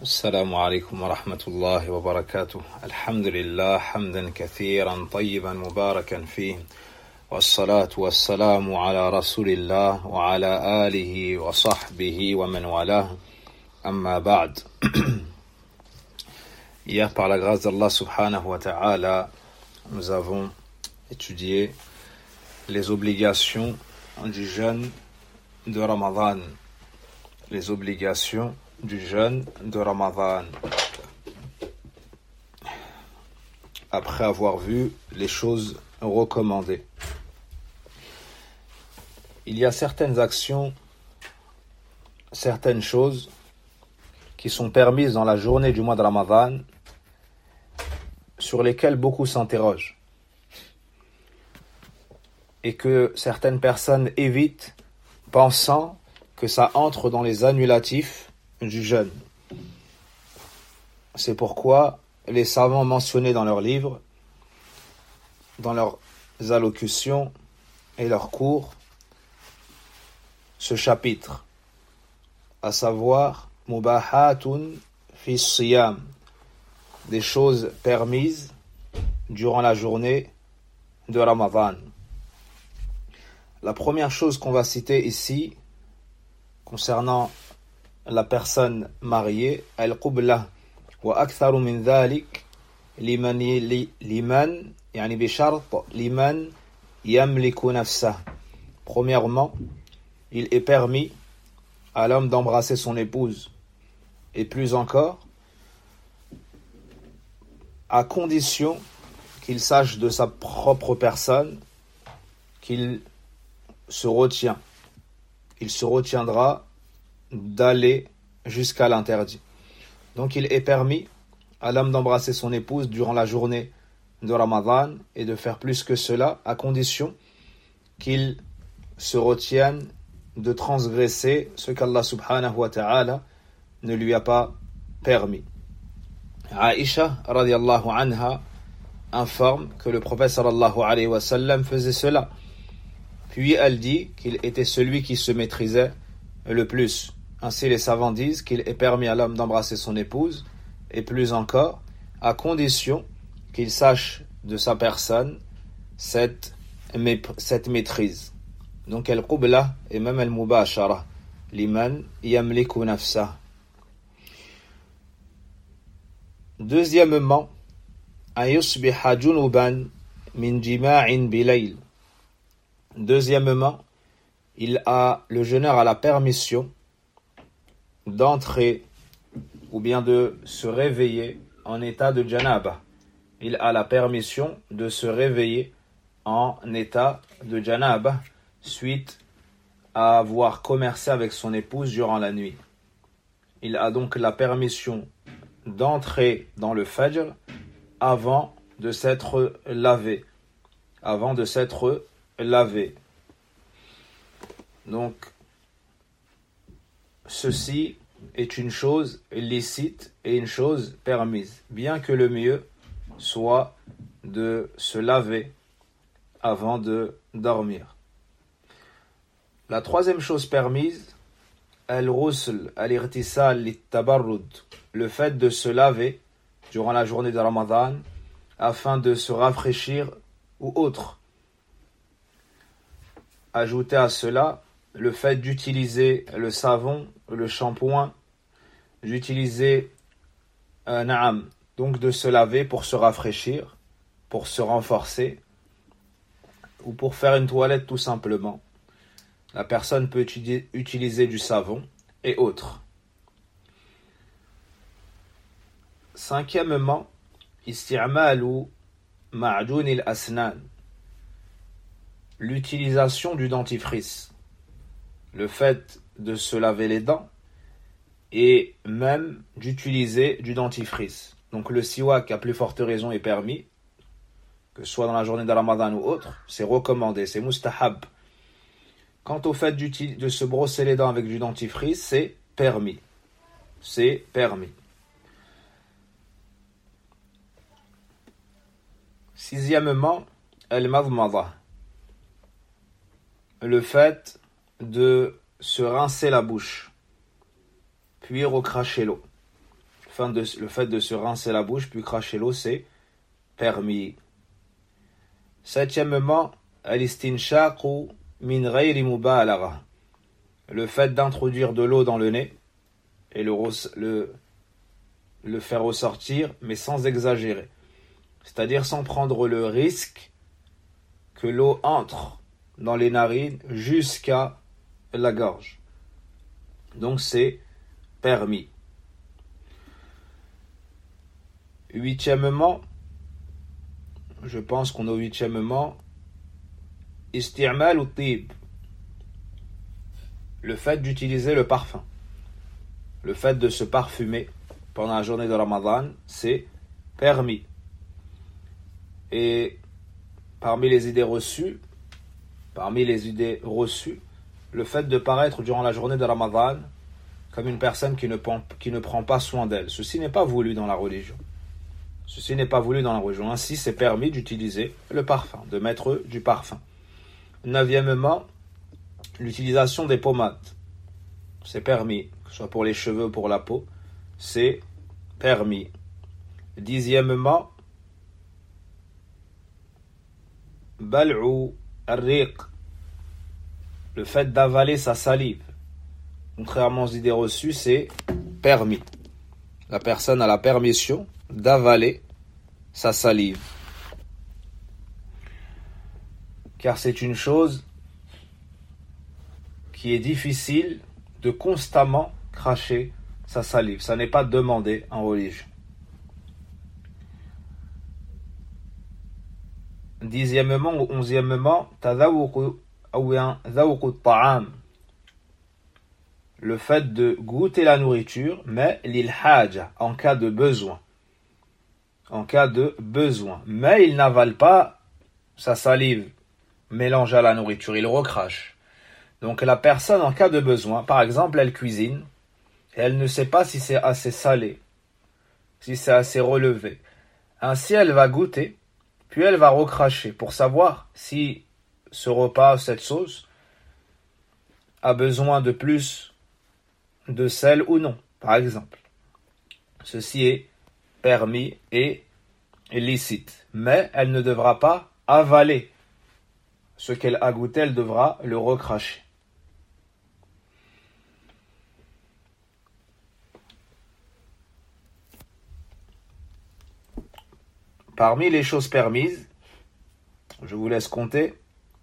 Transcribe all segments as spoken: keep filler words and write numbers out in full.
السلام عليكم ورحمة الله وبركاته. الحمد لله حمدا كثيرا طيبا مباركا فيه، والصلاة والسلام على رسول الله وعلى آله وصحبه ومن والاه. أما بعد. Hier, par la grâce d'Allah subhanahu wa ta'ala, nous avons étudié les obligations du jeûne de Ramadan. Les obligations du jeûne de Ramadan. Après avoir vu les choses recommandées. Il y a certaines actions, certaines choses qui sont permises dans la journée du mois de Ramadan, sur lesquelles beaucoup s'interrogent. Et que certaines personnes évitent, pensant que ça entre dans les annulatifs du jeûne. C'est pourquoi les savants mentionnés dans leurs livres, dans leurs allocutions et leurs cours, ce chapitre, à savoir mubahatun fi siyam, des choses permises durant la journée de Ramadan. La première chose qu'on va citer ici, concernant la personne mariée, al-qubla wa aktharu min dhalik liman liman yani bi shart liman yamliku nafsah. Premièrement, il est permis à l'homme d'embrasser son épouse, et plus encore à condition qu'il sache de sa propre personne qu'il se retient. Il se retiendra d'aller jusqu'à l'interdit. Donc il est permis à l'homme d'embrasser son épouse durant la journée de Ramadan et de faire plus que cela, à condition qu'il se retienne de transgresser ce qu'Allah subhanahu wa ta'ala ne lui a pas permis. Aïcha radiallahu anha informe que le prophète sallallahu alayhi wa sallam faisait cela. Puis elle dit qu'il était celui qui se maîtrisait le plus. Ainsi les savants disent qu'il est permis à l'homme d'embrasser son épouse, et plus encore, à condition qu'il sache de sa personne cette, cette maîtrise. Donc al-qubla et même al-mubashara, liman yamliku nafsah. Deuxièmement, an yusbiha junuban min jima'in bilayl. Deuxièmement, il a, le jeûneur a la permission d'entrer ou bien de se réveiller en état de janaba. Il a la permission de se réveiller en état de janaba suite à avoir commercé avec son épouse durant la nuit. Il a donc la permission d'entrer dans le fajr avant de s'être lavé. Avant de s'être lavé. Donc, ceci est une chose licite et une chose permise, bien que le mieux soit de se laver avant de dormir. La troisième chose permise, al-ghusl, al-irtisal, lit-tabarrud, le fait de se laver durant la journée de Ramadan afin de se rafraîchir ou autre. Ajoutez à cela le fait d'utiliser le savon, le shampoing, d'utiliser un naam, donc de se laver pour se rafraîchir, pour se renforcer, ou pour faire une toilette tout simplement. La personne peut utiliser du savon et autres. Cinquièmement, isti'malu ma'jun al-asnan, l'utilisation du dentifrice. Le fait de se laver les dents et même d'utiliser du dentifrice. Donc le siwak à plus forte raison est permis, que ce soit dans la journée de Ramadan ou autre, c'est recommandé, c'est mustahab. Quant au fait de se brosser les dents avec du dentifrice, c'est permis. C'est permis. Sixièmement, al-madmada, le fait de se rincer la bouche, puis recracher l'eau. le fait de se rincer la bouche puis cracher l'eau, c'est permis. Septièmement, al-istinshaqu min ghayri mubalagha. Le fait d'introduire de l'eau dans le nez et le, le, le faire ressortir, mais sans exagérer. C'est-à-dire sans prendre le risque que l'eau entre dans les narines jusqu'à la gorge. Donc c'est permis. Huitièmement, je pense qu'on est au huitièmement, isti'mal ou tib. Le fait d'utiliser le parfum. Le fait de se parfumer pendant la journée de Ramadan, c'est permis. Et parmi les idées reçues, parmi les idées reçues, le fait de paraître durant la journée de Ramadan comme une personne qui ne prend, qui ne prend pas soin d'elle. Ceci n'est pas voulu dans la religion. Ceci n'est pas voulu dans la religion. Ainsi, c'est permis d'utiliser le parfum, de mettre du parfum. Neuvièmement, l'utilisation des pommades. C'est permis, que ce soit pour les cheveux ou pour la peau. C'est permis. Dixièmement, bal'u ar-riq. Le fait d'avaler sa salive. Contrairement aux idées reçues, c'est permis. La personne a la permission d'avaler sa salive. Car c'est une chose qui est difficile de constamment cracher sa salive. Ça n'est pas demandé en religion. Dixièmement ou onzièmement, tadawuqu ou ta'am. Le fait de goûter la nourriture, mais lil haja, en cas de besoin. En cas de besoin. Mais il n'avale pas sa salive mélangée à la nourriture, il recrache. Donc la personne, en cas de besoin, par exemple, elle cuisine, et elle ne sait pas si c'est assez salé, si c'est assez relevé. Ainsi, elle va goûter, puis elle va recracher pour savoir si ce repas, cette sauce, a besoin de plus de sel ou non, par exemple. Ceci est permis et licite. Mais elle ne devra pas avaler ce qu'elle a goûté, elle devra le recracher. Parmi les choses permises, je vous laisse compter,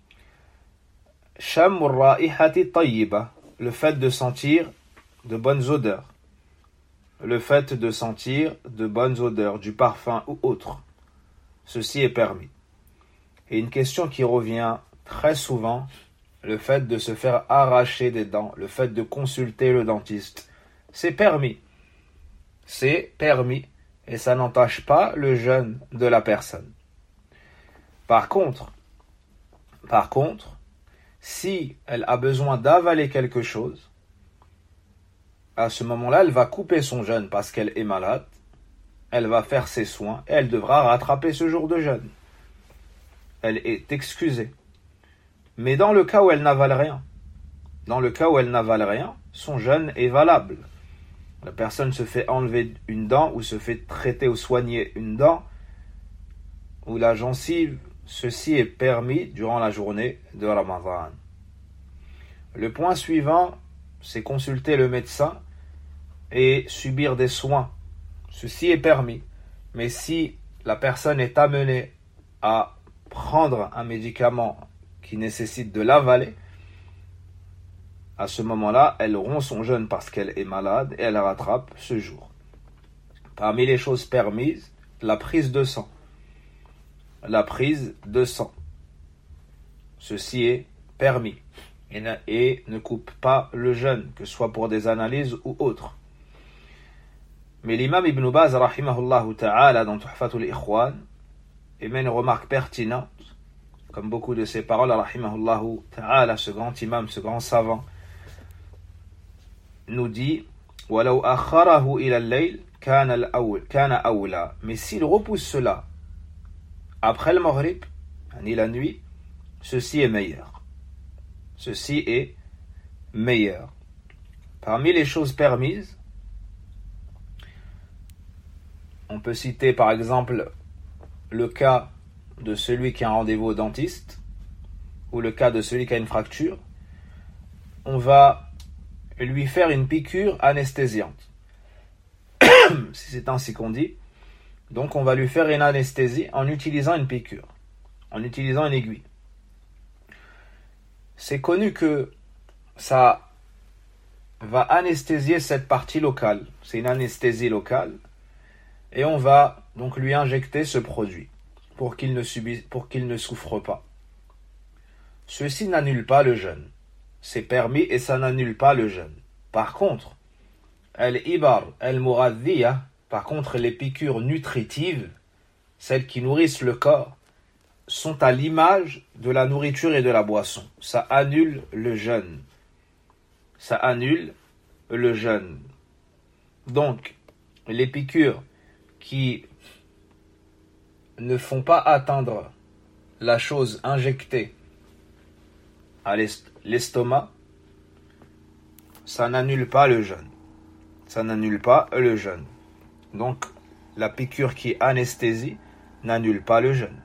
Shammur ra'ihati tayyiba, le fait de sentir de bonnes odeurs. Le fait de sentir de bonnes odeurs, du parfum ou autre. Ceci est permis. Et une question qui revient très souvent, le fait de se faire arracher des dents, le fait de consulter le dentiste. C'est permis. C'est permis. Et ça n'entache pas le jeûne de la personne. Par contre, par contre, si elle a besoin d'avaler quelque chose, à ce moment-là, elle va couper son jeûne parce qu'elle est malade, elle va faire ses soins et elle devra rattraper ce jour de jeûne. Elle est excusée. Mais dans le cas où elle n'avale rien, dans le cas où elle n'avale rien, son jeûne est valable. La personne se fait enlever une dent ou se fait traiter ou soigner une dent ou la gencive, ceci est permis durant la journée de Ramadan. Le point suivant, c'est consulter le médecin et subir des soins. Ceci est permis. Mais si la personne est amenée à prendre un médicament qui nécessite de l'avaler, à ce moment-là, elle rompt son jeûne parce qu'elle est malade et elle rattrape ce jour. Parmi les choses permises, la prise de sang. La prise de sang. Ceci est permis et ne, et ne coupe pas le jeûne, que ce soit pour des analyses ou autres. Mais l'imam Ibn Baz, rahimahullah ta'ala, dans Tuhfatul Ikhwan, émet une remarque pertinente, comme beaucoup de ses paroles, rahimahullah ta'ala, ce grand imam, ce grand savant, nous dit وَلَوْ أَخَّرَهُ إِلَى اللَّيْلِ كَانَ الْأَوْلَ كَانَ أَوْلَى. Mais s'il repousse cela après le maghrib, ni la nuit, ceci est meilleur. Ceci est meilleur. Parmi les choses permises, peut citer par exemple le cas de celui qui a un rendez-vous au dentiste ou le cas de celui qui a une fracture. On va lui faire une piqûre anesthésiante. Si c'est ainsi qu'on dit. Donc on va lui faire une anesthésie en utilisant une piqûre, en utilisant une aiguille. C'est connu que ça va anesthésier cette partie locale. C'est une anesthésie locale. Et on va donc lui injecter ce produit pour qu'il ne subisse, pour qu'il ne souffre pas. Ceci n'annule pas le jeûne. C'est permis et ça n'annule pas le jeûne. Par contre, al-ibar al-muradhiya, par contre les piqûres nutritives, celles qui nourrissent le corps, sont à l'image de la nourriture et de la boisson. Ça annule le jeûne. Ça annule le jeûne. Donc, les piqûres qui ne font pas atteindre la chose injectée à l'estomac, ça n'annule pas le jeûne. Ça n'annule pas le jeûne. Donc, la piqûre qui anesthésie n'annule pas le jeûne.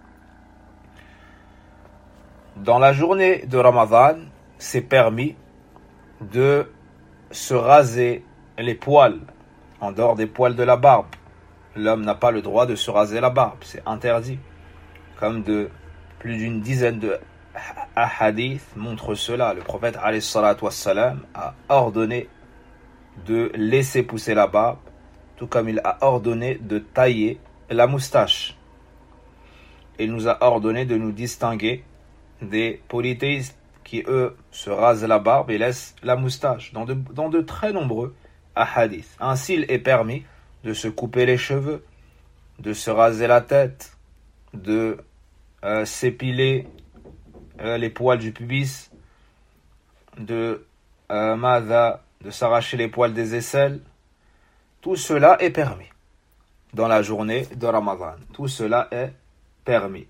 Dans la journée de Ramadan, c'est permis de se raser les poils, en dehors des poils de la barbe. L'homme n'a pas le droit de se raser la barbe, c'est interdit. Comme de plus d'une dizaine de hadiths montrent cela. Le prophète alayhi salatu wassalam a ordonné de laisser pousser la barbe, tout comme il a ordonné de tailler la moustache. Il nous a ordonné de nous distinguer des polythéistes qui, eux, se rasent la barbe et laissent la moustache, dans de, dans de très nombreux hadiths. Ainsi, il est permis de se couper les cheveux, de se raser la tête, de euh, s'épiler euh, les poils du pubis, de euh, madha, de s'arracher les poils des aisselles. Tout cela est permis dans la journée de Ramadan. Tout cela est permis.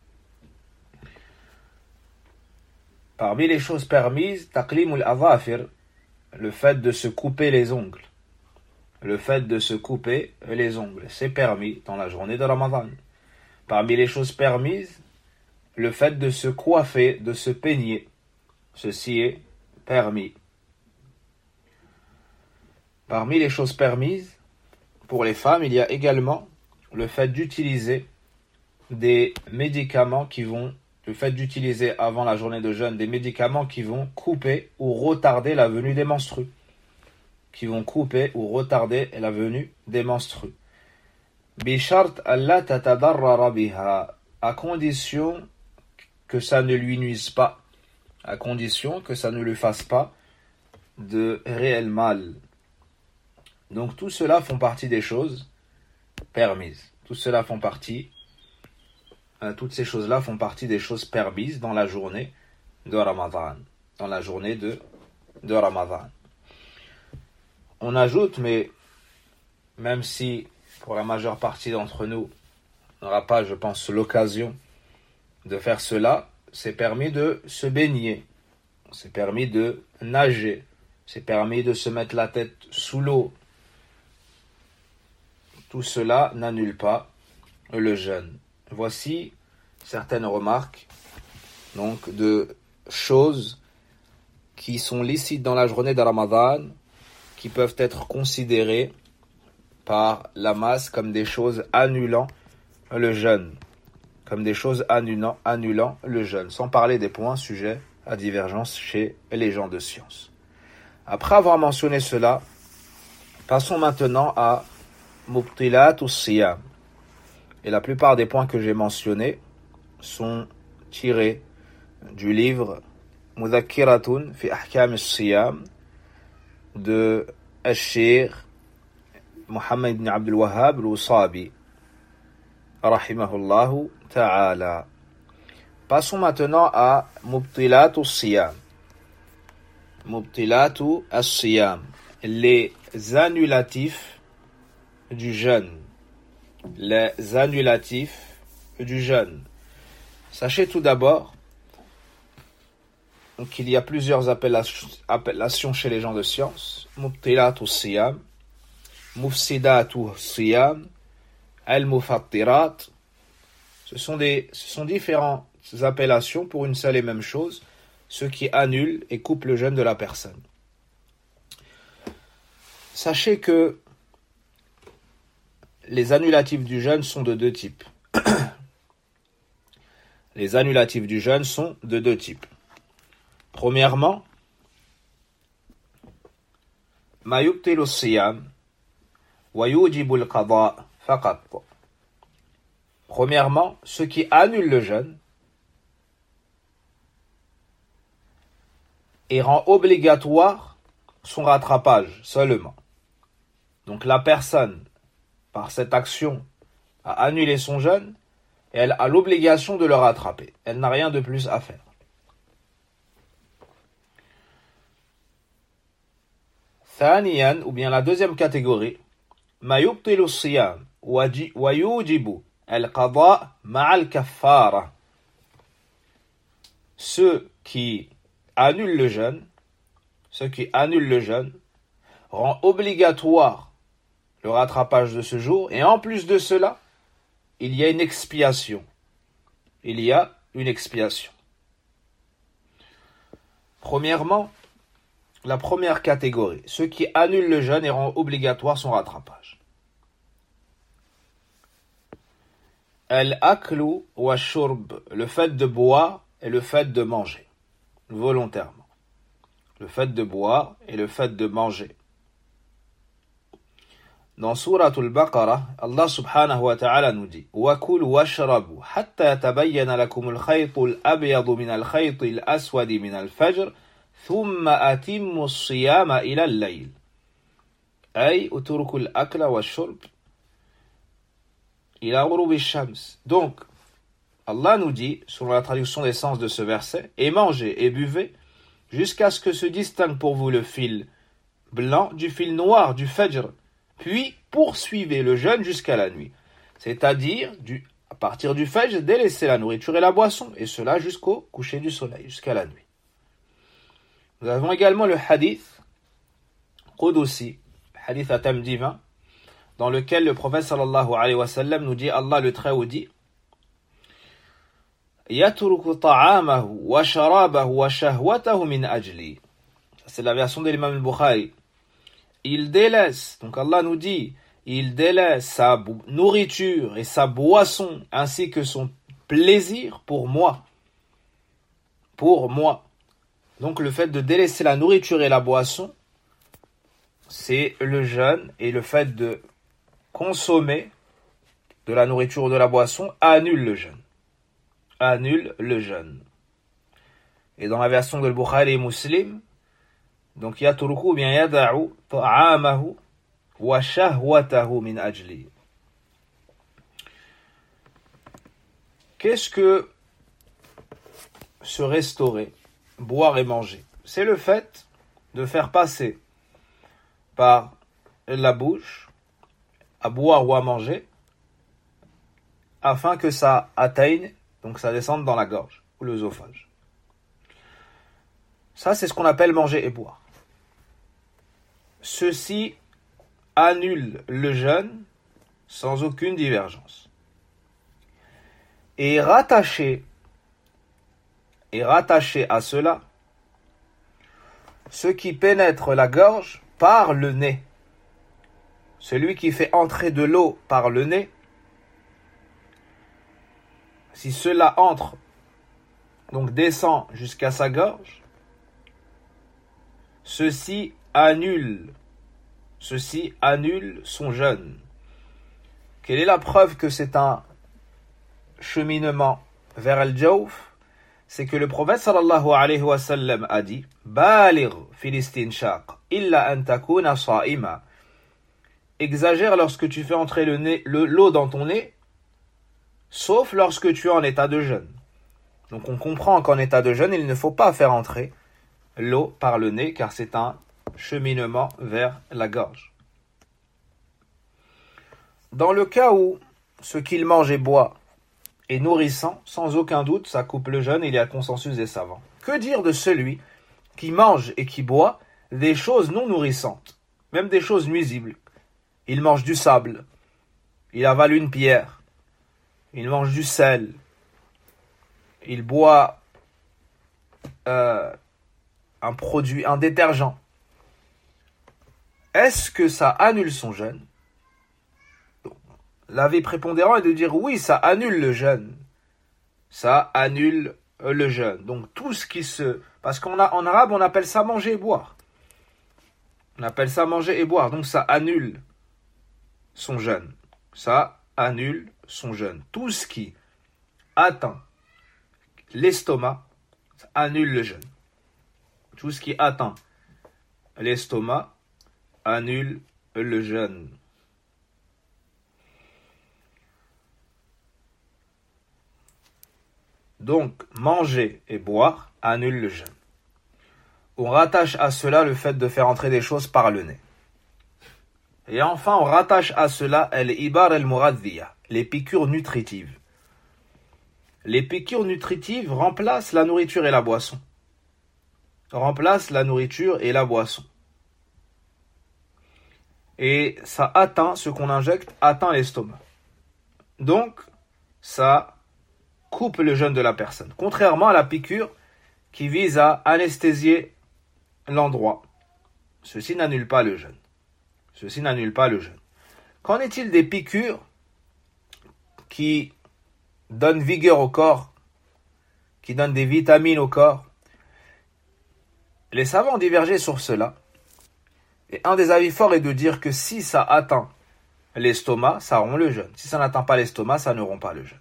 Parmi les choses permises, taqlimul adhafir, le fait de se couper les ongles. Le fait de se couper les ongles, c'est permis dans la journée de Ramadan. Parmi les choses permises, le fait de se coiffer, de se peigner, ceci est permis. Parmi les choses permises, pour les femmes, il y a également le fait d'utiliser des médicaments qui vont, le fait d'utiliser avant la journée de jeûne des médicaments qui vont couper ou retarder la venue des menstrues. Qui vont couper ou retarder la venue des menstrues. Bishart alla tatadarrara biha, à condition que ça ne lui nuise pas, à condition que ça ne lui fasse pas de réel mal. Donc tout cela font partie des choses permises. Tout cela font partie, euh, toutes ces choses-là font partie des choses permises dans la journée de Ramadan. Dans la journée de, de Ramadan. On ajoute, mais même si pour la majeure partie d'entre nous, on n'aura pas, je pense, l'occasion de faire cela, c'est permis de se baigner, c'est permis de nager, c'est permis de se mettre la tête sous l'eau. Tout cela n'annule pas le jeûne. Voici certaines remarques donc de choses qui sont licites dans la journée de Ramadan, qui peuvent être considérées par la masse comme des choses annulant le jeûne, comme des choses annulant, annulant le jeûne, sans parler des points sujets à divergence chez les gens de science. Après avoir mentionné cela, passons maintenant à Mubtilat us-Siyam. Et la plupart des points que j'ai mentionnés sont tirés du livre Mudhakkiratun fi Ahkam as-Siyam de Al-Sheikh Muhammad ibn Abdul Wahhab al-Usabi rahimahullahu ta'ala. Passons maintenant à Mubtilat us-Siyam. Mubtilat as-Siyam, les annulatifs du jeûne. Les annulatifs du jeûne. Sachez tout d'abord qu'il y a plusieurs appellations, appellations chez les gens de science. Mubtilat us-Siyam, Mufsidat us-Siyam al-mufattirat. Ce sont des, ce sont différentes appellations pour une seule et même chose, ce qui annule et coupe le jeûne de la personne. Sachez que les annulatifs du jeûne sont de deux types. Les annulatifs du jeûne sont de deux types. Premièrement, ma yubtilu as-siyam wa yujibu al-qada faqat. Premièrement, ce qui annule le jeûne et rend obligatoire son rattrapage seulement. Donc la personne, par cette action, a annulé son jeûne et elle a l'obligation de le rattraper. Elle n'a rien de plus à faire. Thaniyan, ou bien la deuxième catégorie, ma yubtilu as-siyam wa yujibu al-qada ma'al kaffara. Ceux qui annulent le jeûne, ceux qui annulent le jeûne, rend obligatoire le rattrapage de ce jour, et en plus de cela, il y a une expiation. Il y a une expiation. Premièrement, la première catégorie, ceux qui annulent le jeûne et rend obligatoire son rattrapage. Al-aklu wa shurb, le fait de boire et le fait de manger, volontairement. Le fait de boire et le fait de manger. Dans Sourate al-Baqarah, Allah subhanahu wa ta'ala nous dit وَكُلُوا وَاشْرَبُوا حَتَّى يَتَبَيَّنَ لَكُمُ الْخَيْطُ الْأَبْيَضُ مِنَ الْخَيْطِ الْأَسْوَدِ مِنَ الْفَجْرِ ثُمَّ أَتِمُّوا الصِّيَامَ إِلَى اللَّيْلِ أي اتركوا الأكل والشرب إلى غروب الشمس. Donc, Allah nous dit, sur la traduction des sens de ce verset, et mangez et buvez jusqu'à ce que se distingue pour vous le fil blanc du fil noir du fajr, puis poursuivez le jeûne jusqu'à la nuit. C'est-à-dire, du, à partir du fajr, délaissez la nourriture et la boisson, et cela jusqu'au coucher du soleil, jusqu'à la nuit. Nous avons également le hadith Qudusi, hadith à thème divin, dans lequel le prophète sallallahu alayhi wa sallam nous dit, Allah le Très-Haut dit, Yatruku ta'amahu wa sharabahu wa shahwatahu min ajli. C'est la version de l'imam al-Bukhari. Il délaisse, donc Allah nous dit, il délaisse sa nourriture et sa boisson ainsi que son plaisir pour moi. Pour moi. Donc le fait de délaisser la nourriture et la boisson, c'est le jeûne, et le fait de consommer de la nourriture ou de la boisson annule le jeûne. Annule le jeûne. Et dans la version de Bukhari et Muslim, donc yatruku ou bien yada'u ta'amahu wa shahwatahu min ajli. Qu'est-ce que se restaurer, boire et manger? C'est le fait de faire passer par la bouche à boire ou à manger afin que ça atteigne, donc ça descende dans la gorge ou l'œsophage. Ça, c'est ce qu'on appelle manger et boire. Ceci annule le jeûne sans aucune divergence. Et rattaché, et rattaché à cela, ce qui pénètre la gorge par le nez. Celui qui fait entrer de l'eau par le nez, si cela entre, donc descend jusqu'à sa gorge, ceci annule, ceci annule son jeûne. Quelle est la preuve que c'est un cheminement vers al-jawf? C'est que le prophète sallallahu alayhi wa sallam a dit Baligh fil istinshaq illa an takuna sa'ima. Exagère lorsque tu fais entrer le nez, le, l'eau dans ton nez, sauf lorsque tu es en état de jeûne. Donc on comprend qu'en état de jeûne, il ne faut pas faire entrer l'eau par le nez, car c'est un cheminement vers la gorge. Dans le cas où ce qu'il mange et boit est nourrissant, sans aucun doute, ça coupe le jeûne, il y a consensus des savants. Que dire de celui qui mange et qui boit des choses non nourrissantes, même des choses nuisibles? Il mange du sable, il avale une pierre, il mange du sel, il boit euh, un produit, un détergent, est-ce que ça annule son jeûne? L'avis prépondérant est de dire oui, ça annule le jeûne. Ça annule le jeûne. Donc tout ce qui se... Parce qu'en en arabe, on appelle ça manger et boire. On appelle ça manger et boire. Donc ça annule son jeûne. Ça annule son jeûne. Tout ce qui atteint l'estomac, ça annule le jeûne. Tout ce qui atteint l'estomac annule le jeûne. Donc, manger et boire annule le jeûne. On rattache à cela le fait de faire entrer des choses par le nez. Et enfin, on rattache à cela al-ibar al-muradhiya, les piqûres nutritives. Les piqûres nutritives remplacent la nourriture et la boisson. Remplacent la nourriture et la boisson. Et ça atteint, ce qu'on injecte, atteint l'estomac. Donc, ça coupe le jeûne de la personne. Contrairement à la piqûre qui vise à anesthésier l'endroit. Ceci n'annule pas le jeûne. Ceci n'annule pas le jeûne. Qu'en est-il des piqûres qui donnent vigueur au corps, qui donnent des vitamines au corps? Les savants ont divergé sur cela. Et un des avis forts est de dire que si ça atteint l'estomac, ça rompt le jeûne. Si ça n'atteint pas l'estomac, ça ne rompt pas le jeûne.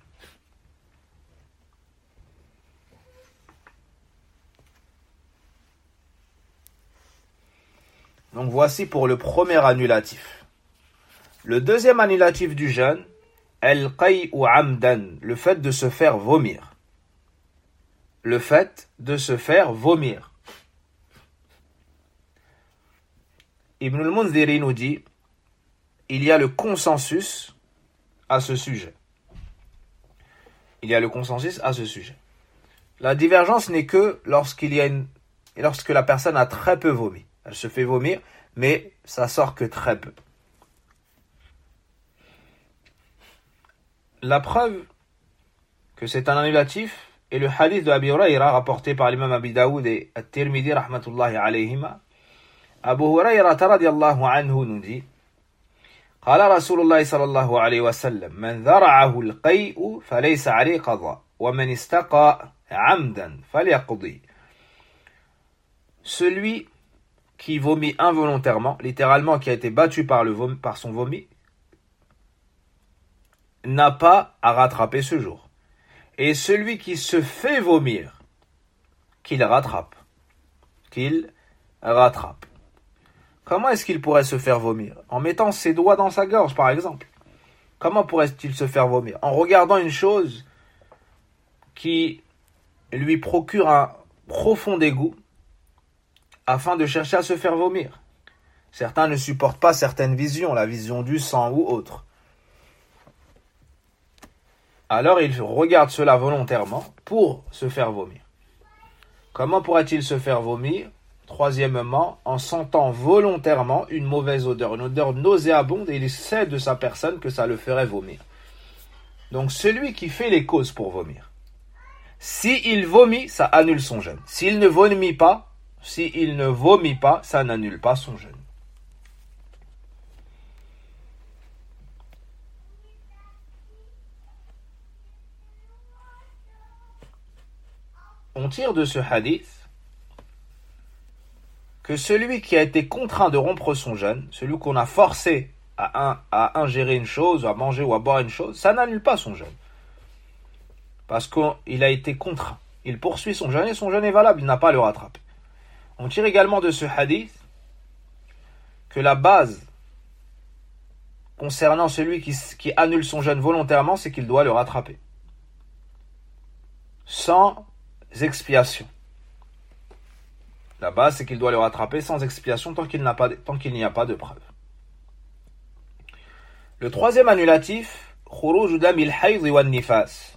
Donc voici pour le premier annulatif. Le deuxième annulatif du jeûne, al-qay'u amdan, le fait de se faire vomir. Le fait de se faire vomir. Ibn al-Mundhiri nous dit, il y a le consensus à ce sujet. Il y a le consensus à ce sujet. La divergence n'est que lorsqu'il y a une, lorsque la personne a très peu vomi. Elle se fait vomir, mais ça sort que très peu. La preuve que c'est un annulatif est le hadith de Abi Hurayra rapporté par l'imam Abi Daoud et At-Tirmidhi rahmatullahi alayhima. Abu Hurayra radiyallahu anhu nous dit قال رسول الله صلى الله عليه وسلم من ذرعه القيء فليس عليه قضاء ومن استقى عمدا فليقضي. Celui qui vomit involontairement, littéralement qui a été battu par, le vomi, par son vomi, n'a pas à rattraper ce jour. Et celui qui se fait vomir, qu'il rattrape. Qu'il rattrape. Comment est-ce qu'il pourrait se faire vomir? En mettant ses doigts dans sa gorge, par exemple. Comment pourrait-il se faire vomir? En regardant une chose qui lui procure un profond dégoût, afin de chercher à se faire vomir. Certains ne supportent pas certaines visions, la vision du sang ou autre. Alors ils regardent cela volontairement pour se faire vomir. Comment pourrait-il se faire vomir? Troisièmement, en sentant volontairement une mauvaise odeur, une odeur nauséabonde, et il sait de sa personne que ça le ferait vomir. Donc celui qui fait les causes pour vomir, s'il vomit, ça annule son jeûne. S'il ne vomit pas, s'il ne vomit pas, ça n'annule pas son jeûne. On tire de ce hadith que celui qui a été contraint de rompre son jeûne, celui qu'on a forcé à, un, à ingérer une chose, à manger ou à boire une chose, ça n'annule pas son jeûne. Parce qu'il a été contraint. Il poursuit son jeûne et son jeûne est valable, il n'a pas à le rattraper. On tire également de ce hadith que la base concernant celui qui, qui annule son jeûne volontairement, c'est qu'il doit le rattraper. Sans expiation. La base, c'est qu'il doit le rattraper sans expiation tant qu'il n'a pas, tant qu'il n'y a pas de preuve. Le troisième annulatif, khuruj dam al-hayd wa an-nifas.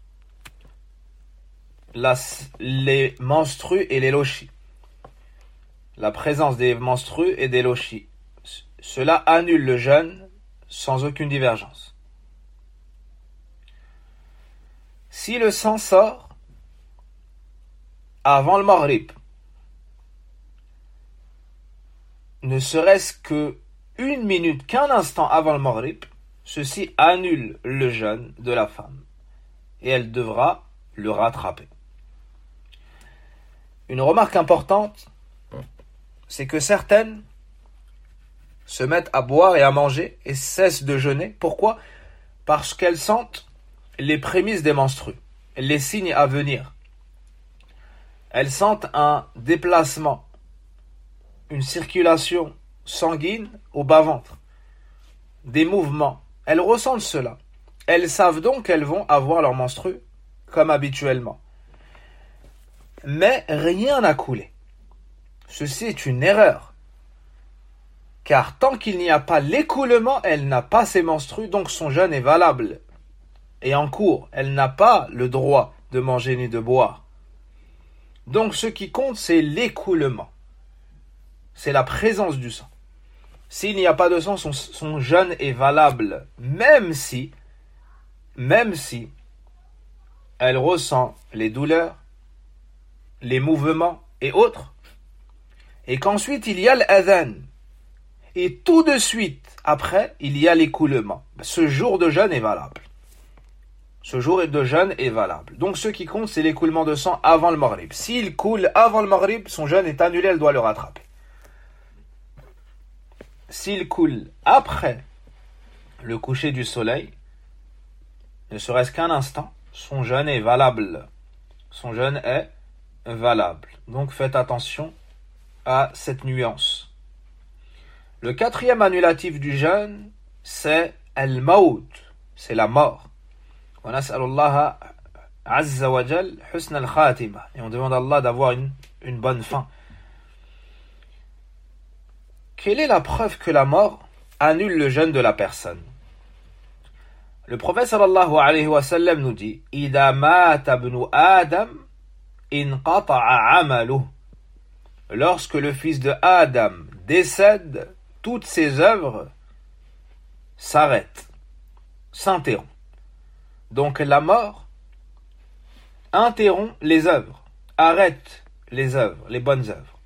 Les menstrues et les lochis. La présence des menstrues et des lochis. Cela annule le jeûne sans aucune divergence. Si le sang sort avant le maghrib, ne serait-ce que une minute, qu'un instant avant le maghrib, ceci annule le jeûne de la femme et elle devra le rattraper. Une remarque importante, c'est que certaines se mettent à boire et à manger et cessent de jeûner. Pourquoi ? Parce qu'elles sentent les prémices des menstrues, les signes à venir. Elles sentent un déplacement, une circulation sanguine au bas-ventre, des mouvements. Elles ressentent cela. Elles savent donc qu'elles vont avoir leur menstru comme habituellement. Mais rien n'a coulé. Ceci est une erreur. Car tant qu'il n'y a pas l'écoulement, elle n'a pas ses menstrues, donc son jeûne est valable et en cours. Elle n'a pas le droit de manger ni de boire. Donc ce qui compte, c'est l'écoulement. C'est la présence du sang. S'il n'y a pas de sang, son, son jeûne est valable, même si, même si elle ressent les douleurs, les mouvements et autres, et qu'ensuite il y a l'adhan. Et tout de suite, après, il y a l'écoulement. Ce jour de jeûne est valable. Ce jour de jeûne est valable. Donc ce qui compte, c'est l'écoulement de sang avant le maghrib. S'il coule avant le maghrib, son jeûne est annulé, elle doit le rattraper. S'il coule après le coucher du soleil, ne serait-ce qu'un instant, son jeûne est valable. Son jeûne est valable. Donc faites attention à cette nuance. Le quatrième annulatif du jeûne, c'est al-maut, c'est la mort. Wa nas'alullaha azza wa jal husna al-khatima. Et on demande à Allah d'avoir une, une bonne fin. Quelle est la preuve que la mort annule le jeûne de la personne? Le prophète sallallahu alayhi wa sallam nous dit: Ida mata ibnu Adam inqata'a amaluh. Lorsque le fils de Adam décède, toutes ses œuvres s'arrêtent, s'interrompent. Donc la mort interrompt les œuvres, arrête les œuvres, les bonnes œuvres.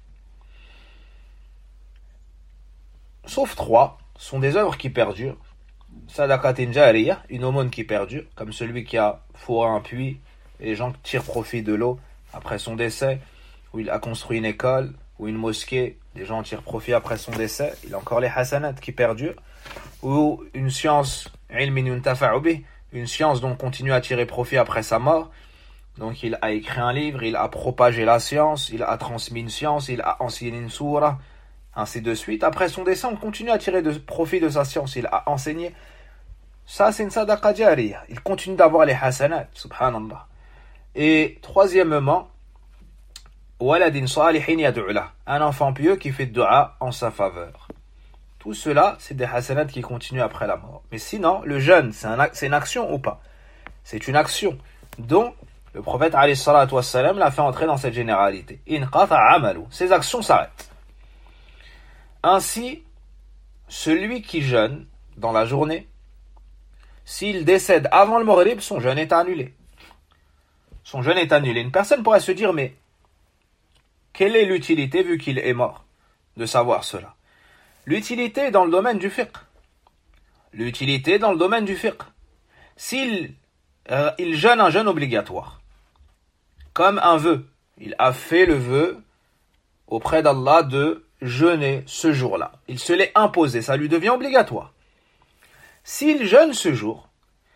Sauf trois sont des œuvres qui perdurent. Sadaqatin jariyah, une aumône qui perdure, comme celui qui a fourré un puits et les gens tirent profit de l'eau après son décès, ou il a construit une école ou une mosquée, les gens tirent profit après son décès, il a encore les hasanat qui perdurent, ou une science, ilmin yuntafa'u bih, une science dont on continue à tirer profit après sa mort. Donc il a écrit un livre, il a propagé la science, il a transmis une science, il a enseigné une sourate, ainsi de suite. Après son décès, on continue à tirer de profit de sa science, il a enseigné. Ça, c'est une sadaqa jariyah. Il continue d'avoir les hasanat, subhanallah. Et troisièmement, waladin salihin yad'u lah, un enfant pieux qui fait dua en sa faveur. Tout cela, c'est des hasanat qui continuent après la mort. Mais sinon, le jeûne, c'est, un, c'est une action ou pas? C'est une action. Donc, le prophète alayhi salatu wassalam l'a fait entrer dans cette généralité. Inqata'a amalu. Ses actions s'arrêtent. Ainsi, celui qui jeûne dans la journée, s'il décède avant le maghrib, son jeûne est annulé. Son jeûne est annulé. Une personne pourrait se dire, mais quelle est l'utilité, vu qu'il est mort, de savoir cela? L'utilité est dans le domaine du fiqh. L'utilité est dans le domaine du fiqh. S'il euh, il jeûne un jeûne obligatoire, comme un vœu, il a fait le vœu auprès d'Allah de jeûner ce jour-là. Il se l'est imposé, ça lui devient obligatoire. S'il jeûne ce jour,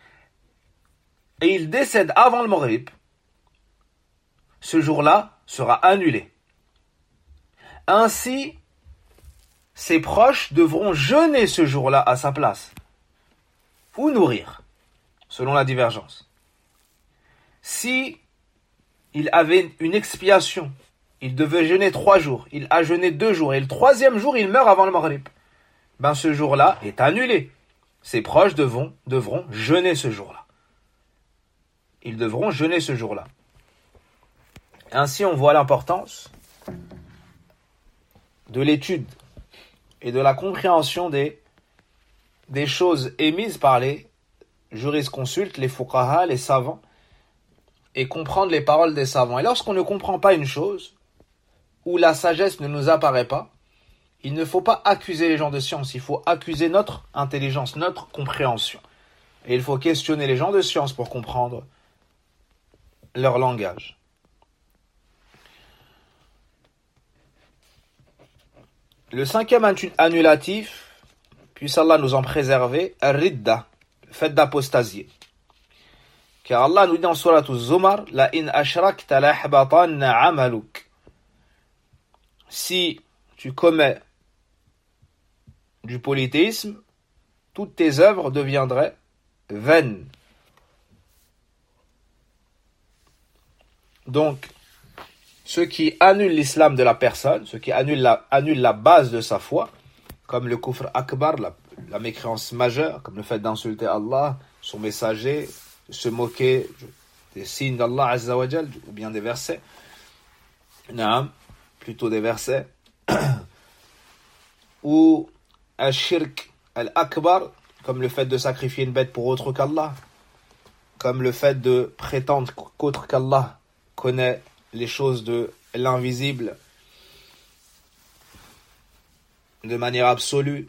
et il décède avant le maghrib, ce jour-là sera annulé. Ainsi, ses proches devront jeûner ce jour-là à sa place, ou nourrir, selon la divergence. Si il avait une expiation, il devait jeûner trois jours, il a jeûné deux jours, et le troisième jour, il meurt avant le maghrib, ben ce jour-là est annulé. Ses proches devront, devront jeûner ce jour-là. Ils devront jeûner ce jour-là. Ainsi, on voit l'importance de l'étude et de la compréhension des, des choses émises par les jurisconsultes, les fuqaha, les savants, et comprendre les paroles des savants. Et lorsqu'on ne comprend pas une chose, ou la sagesse ne nous apparaît pas, il ne faut pas accuser les gens de science, il faut accuser notre intelligence, notre compréhension. Et il faut questionner les gens de science pour comprendre leur langage. Le cinquième annulatif, puisse Allah nous en préserver, ar-ridda, le fait d'apostasier. Car Allah nous dit dans Surat Az-Zumar, la in ashrakta la yahbatanna amaluk. Si tu commets du polythéisme, toutes tes œuvres deviendraient vaines. Donc, ce qui annule l'islam de la personne, ce qui annule la, annule la base de sa foi, comme le kufr akbar, la, la mécréance majeure, comme le fait d'insulter Allah, son messager, se moquer des signes d'Allah Azza wa Jal, ou bien des versets, non, plutôt des versets, ou al-shirk al-akbar, comme le fait de sacrifier une bête pour autre qu'Allah, comme le fait de prétendre qu'autre qu'Allah connaît les choses de l'invisible de manière absolue,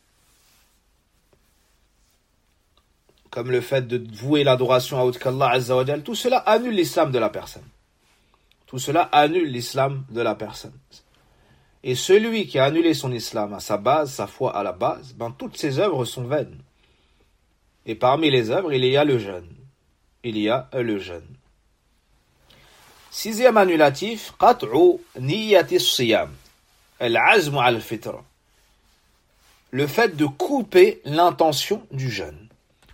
comme le fait de vouer l'adoration à autre qu'Allah Azza wa Jal, tout cela annule l'islam de la personne. Tout cela annule l'islam de la personne. Et celui qui a annulé son islam à sa base, sa foi à la base, ben toutes ses œuvres sont vaines. Et parmi les œuvres, il y a le jeûne. Il y a le jeûne. Sixième annulatif, qat'u niyyati as-siyam, al-azmu al-fitra. Le fait de couper l'intention du jeûne.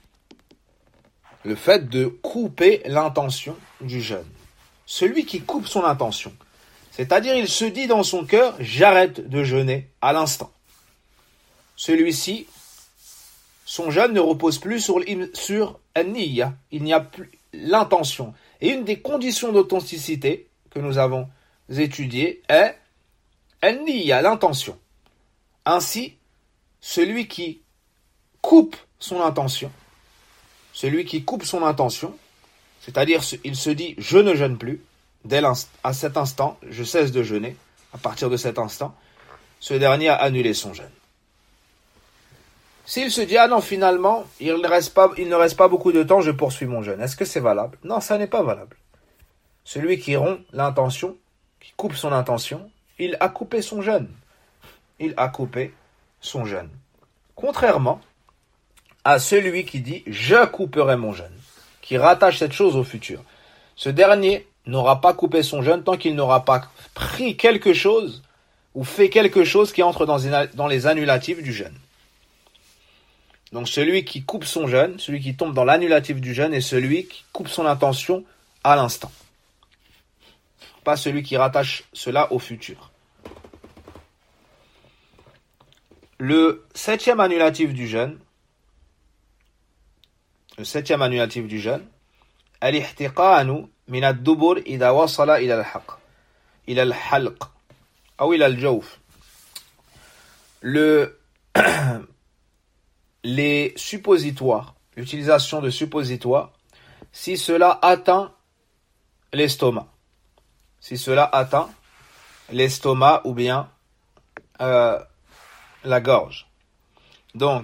Le fait de couper l'intention du jeûne. Celui qui coupe son intention, c'est-à-dire il se dit dans son cœur, j'arrête de jeûner à l'instant. Celui-ci, son jeûne ne repose plus sur, sur an-niyya, il n'y a plus l'intention. Et une des conditions d'authenticité que nous avons étudiées est an-niyya, l'intention. Ainsi, celui qui coupe son intention, celui qui coupe son intention, c'est-à-dire il se dit je ne jeûne plus, dès à cet instant, je cesse de jeûner, à partir de cet instant, ce dernier a annulé son jeûne. S'il se dit ah non finalement, il ne reste pas, il ne reste pas beaucoup de temps, je poursuis mon jeûne, est-ce que c'est valable? Non, ça n'est pas valable. Celui qui rompt l'intention, qui coupe son intention, il a coupé son jeûne. Il a coupé son jeûne. Contrairement à celui qui dit « je couperai mon jeûne », qui rattache cette chose au futur. Ce dernier n'aura pas coupé son jeûne tant qu'il n'aura pas pris quelque chose ou fait quelque chose qui entre dans, dans les annulatifs du jeûne. Donc celui qui coupe son jeûne, celui qui tombe dans l'annulatif du jeûne est celui qui coupe son intention à l'instant. Pas celui qui rattache cela au futur. Le septième annulatif du jeûne, le septième annulatif du jeûne, al-ihtiqanu min ad-dubur idha wasala ila al-haq, ila al-halq, ou ila al-jawf. Le les suppositoires, l'utilisation de suppositoires, si cela atteint l'estomac, si cela atteint l'estomac ou bien euh, la gorge. Donc,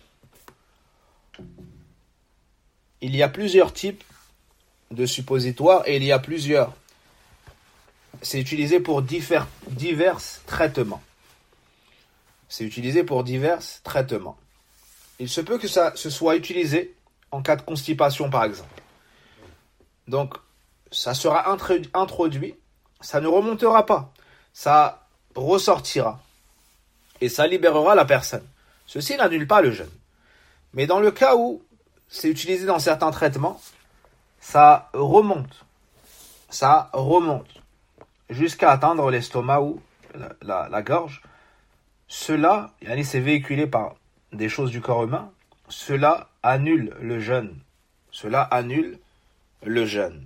il y a plusieurs types de suppositoires et il y a plusieurs. C'est utilisé pour divers, divers traitements. C'est utilisé pour divers traitements. Il se peut que ça se soit utilisé en cas de constipation, par exemple. Donc, ça sera introduit, ça ne remontera pas, ça ressortira et ça libérera la personne. Ceci n'annule pas le jeûne. Mais dans le cas où c'est utilisé dans certains traitements, ça remonte, ça remonte jusqu'à atteindre l'estomac ou la, la, la gorge. Cela, c'est véhiculé par des choses du corps humain, cela annule le jeûne. Cela annule le jeûne.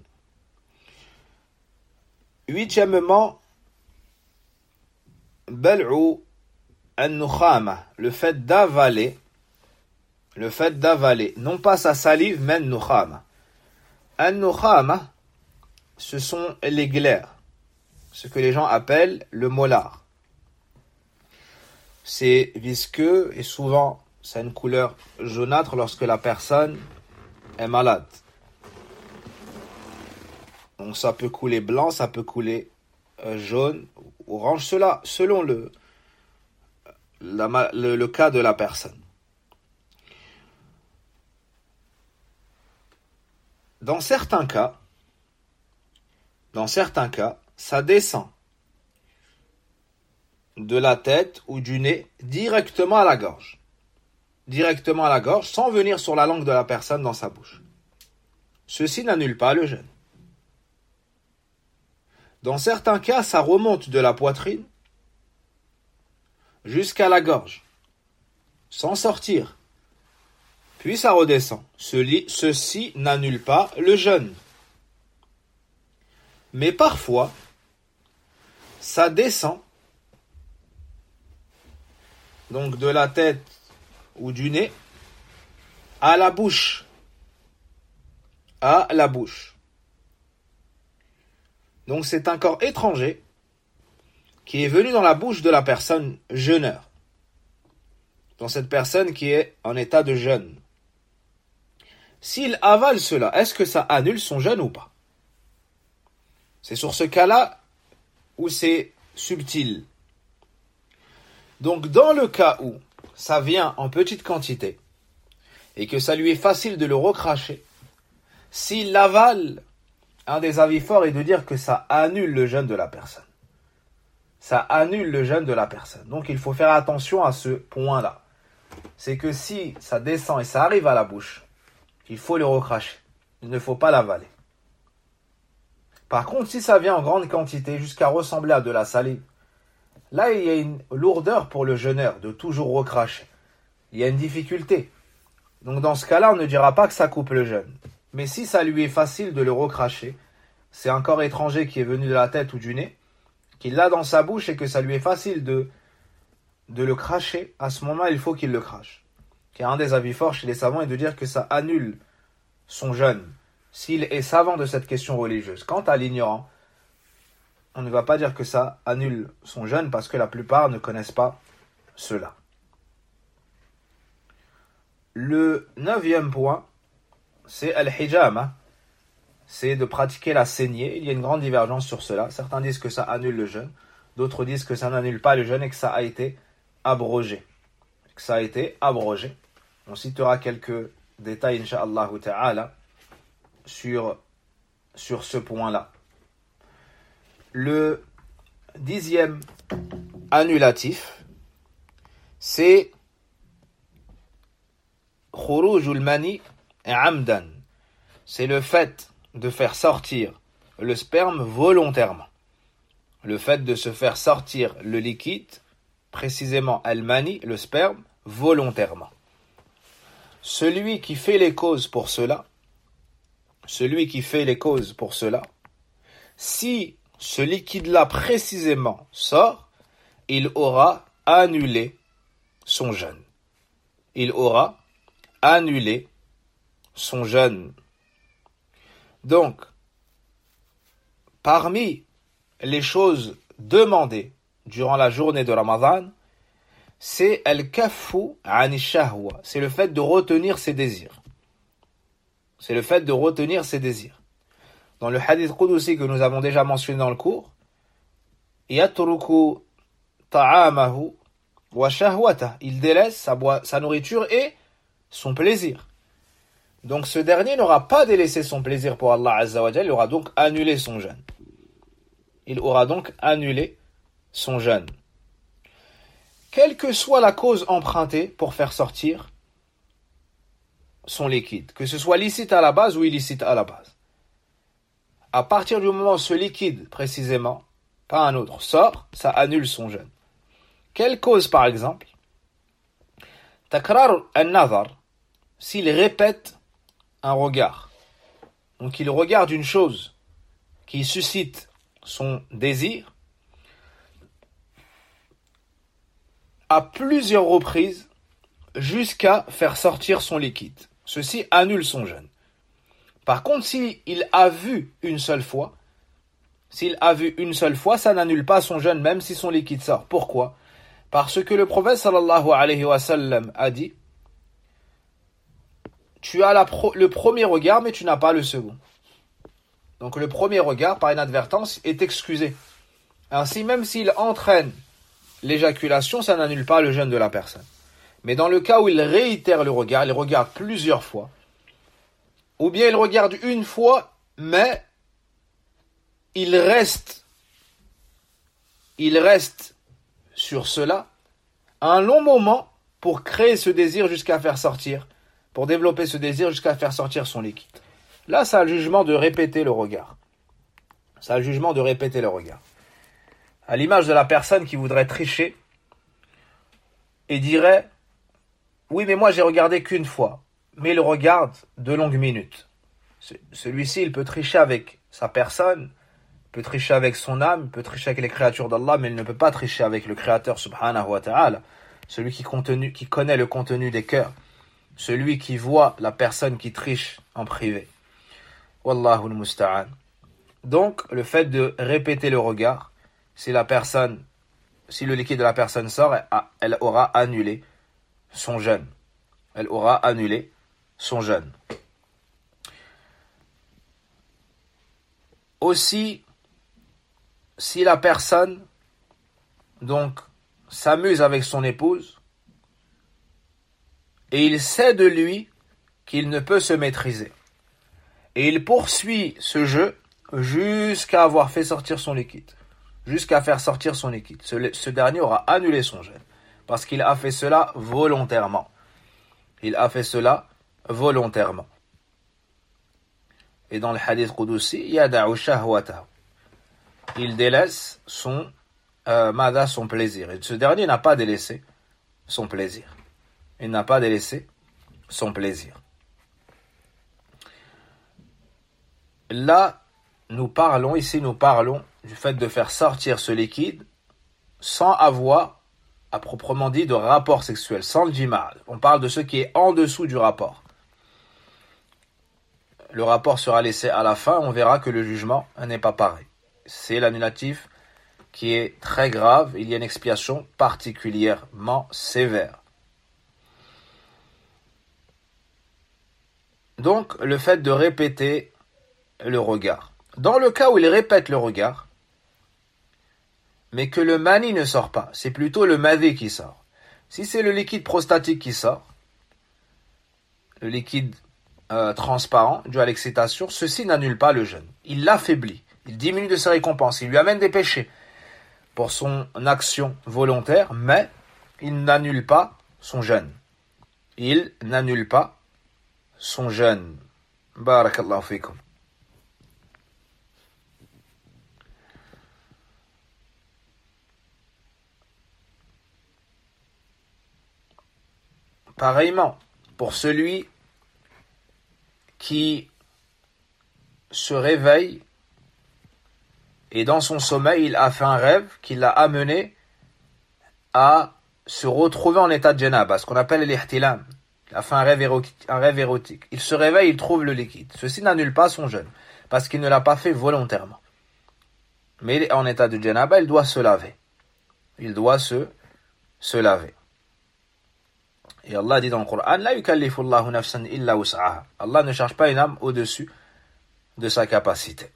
Huitièmement, bal'u an-nukhama, le fait d'avaler, le fait d'avaler, non pas sa salive, mais an-nukhama. An-nukhama, ce sont les glaires, ce que les gens appellent le molar. C'est visqueux et souvent ça a une couleur jaunâtre lorsque la personne est malade. Donc ça peut couler blanc, ça peut couler euh, jaune, orange, cela selon le, la, le, le cas de la personne. Dans certains cas, dans certains cas, ça descend de la tête ou du nez directement à la gorge. Directement à la gorge, sans venir sur la langue de la personne dans sa bouche. Ceci n'annule pas le jeûne. Dans certains cas, ça remonte de la poitrine jusqu'à la gorge, sans sortir. Puis ça redescend. Ceci n'annule pas le jeûne. Mais parfois, ça descend donc de la tête ou du nez à la bouche. À la bouche. Donc c'est un corps étranger qui est venu dans la bouche de la personne jeûneur. Dans cette personne qui est en état de jeûne. S'il avale cela, est-ce que ça annule son jeûne ou pas? C'est sur ce cas-là où c'est subtil. Donc dans le cas où ça vient en petite quantité et que ça lui est facile de le recracher, s'il l'avale, un des avis forts est de dire que ça annule le jeûne de la personne. Ça annule le jeûne de la personne. Donc il faut faire attention à ce point-là. C'est que si ça descend et ça arrive à la bouche, il faut le recracher. Il ne faut pas l'avaler. Par contre, si ça vient en grande quantité jusqu'à ressembler à de la salive, là il y a une lourdeur pour le jeûneur de toujours recracher. Il y a une difficulté. Donc dans ce cas-là, on ne dira pas que ça coupe le jeûne. Mais si ça lui est facile de le recracher, c'est un corps étranger qui est venu de la tête ou du nez, qu'il l'a dans sa bouche et que ça lui est facile de, de le cracher, à ce moment-là, il faut qu'il le crache. Car un des avis forts chez les savants est de dire que ça annule son jeûne, s'il est savant de cette question religieuse. Quant à l'ignorant, on ne va pas dire que ça annule son jeûne parce que la plupart ne connaissent pas cela. Le neuvième point, c'est al-hijama, c'est de pratiquer la saignée. Il y a une grande divergence sur cela. Certains disent que ça annule le jeûne, d'autres disent que ça n'annule pas le jeûne et que ça a été abrogé. Que ça a été abrogé. On citera quelques détails, incha'Allah ta'ala, sur, sur ce point-là. Le dixième annulatif, c'est khurujul mani amdan. C'est le fait de faire sortir le sperme volontairement. Le fait de se faire sortir le liquide, précisément al-mani, le sperme, volontairement. Celui qui fait les causes pour cela, celui qui fait les causes pour cela, si ce liquide-là précisément sort, il aura annulé son jeûne. Il aura annulé son jeûne. Donc, parmi les choses demandées durant la journée de Ramadan, c'est al-kaffu ani shahwa, c'est le fait de retenir ses désirs. C'est le fait de retenir ses désirs. Dans le hadith Qudusi que nous avons déjà mentionné dans le cours, yatruku ta'amahu wa shahwata, il délaisse sa, sa nourriture et son plaisir. Donc ce dernier n'aura pas délaissé son plaisir pour Allah Azza wa Jalla, il aura donc annulé son jeûne. Il aura donc annulé son jeûne. Quelle que soit la cause empruntée pour faire sortir son liquide, que ce soit licite à la base ou illicite à la base, à partir du moment où ce liquide, précisément, pas un autre, sort, ça annule son jeûne. Quelle cause, par exemple? Takrar al-nazar, s'il répète un regard. Donc il regarde une chose qui suscite son désir à plusieurs reprises jusqu'à faire sortir son liquide. Ceci annule son jeûne. Par contre, s'il a vu une seule fois, S'il a vu une seule fois, ça n'annule pas son jeûne, même si son liquide sort. Pourquoi? Parce que le prophète sallallahu alayhi wa sallam a dit, tu as la pro- le premier regard, mais tu n'as pas le second. Donc le premier regard, par inadvertance, est excusé. Ainsi, même s'il entraîne l'éjaculation, ça n'annule pas le jeûne de la personne. Mais dans le cas où il réitère le regard, il regarde plusieurs fois, ou bien il regarde une fois, mais il reste, il reste sur cela un long moment pour créer ce désir jusqu'à faire sortir, pour développer ce désir jusqu'à faire sortir son liquide. Là, ça a le jugement de répéter le regard. Ça a le jugement de répéter le regard. À l'image de la personne qui voudrait tricher et dirait « Oui, mais moi j'ai regardé qu'une fois », mais il regarde de longues minutes. Celui-ci, il peut tricher avec sa personne, il peut tricher avec son âme, il peut tricher avec les créatures d'Allah, mais il ne peut pas tricher avec le Créateur subhanahu wa ta'ala, celui qui, contenu, qui connaît le contenu des cœurs, celui qui voit la personne qui triche en privé. Wallahu al-musta'an. Donc, le fait de répéter le regard, si la personne, si le liquide de la personne sort, elle aura annulé son jeûne. Elle aura annulé son jeûne. Aussi, si la personne donc s'amuse avec son épouse et il sait de lui qu'il ne peut se maîtriser et il poursuit ce jeu jusqu'à avoir fait sortir son liquide, jusqu'à faire sortir son liquide, ce, ce dernier aura annulé son jeûne parce qu'il a fait cela volontairement. Il a fait cela volontairement. Et dans le hadith Qudusi, yada'u shahwatahu. Il délaisse son euh, mada, son plaisir. Et ce dernier n'a pas délaissé son plaisir. Il n'a pas délaissé son plaisir. Là, nous parlons, ici nous parlons du fait de faire sortir ce liquide sans avoir, à proprement dit, de rapport sexuel, sans le jima'. On parle de ce qui est en dessous du rapport. Le rapport sera laissé à la fin, on verra que le jugement n'est pas pareil. C'est l'annulatif qui est très grave, il y a une expiation particulièrement sévère. Donc, le fait de répéter le regard. Dans le cas où il répète le regard, mais que le mani ne sort pas, c'est plutôt le madhi qui sort. Si c'est le liquide prostatique qui sort, le liquide euh, transparent dû à l'excitation, ceci n'annule pas le jeûne. Il l'affaiblit, il diminue de ses récompenses, il lui amène des péchés pour son action volontaire, mais il n'annule pas son jeûne. Il n'annule pas son jeûne. Barakallahu fikum. Pareillement, pour celui qui se réveille et dans son sommeil, il a fait un rêve qui l'a amené à se retrouver en état de janaba, ce qu'on appelle l'ihtilam. Il a fait un rêve érotique, un rêve érotique. Il se réveille, il trouve le liquide. Ceci n'annule pas son jeûne, parce qu'il ne l'a pas fait volontairement. Mais il est en état de janaba, il doit se laver. Il doit se, se laver. Et Allah dit dans le Coran, la yukallifu Allahu nafsan illa wus'aha. Allah ne charge pas une âme au-dessus de sa capacité.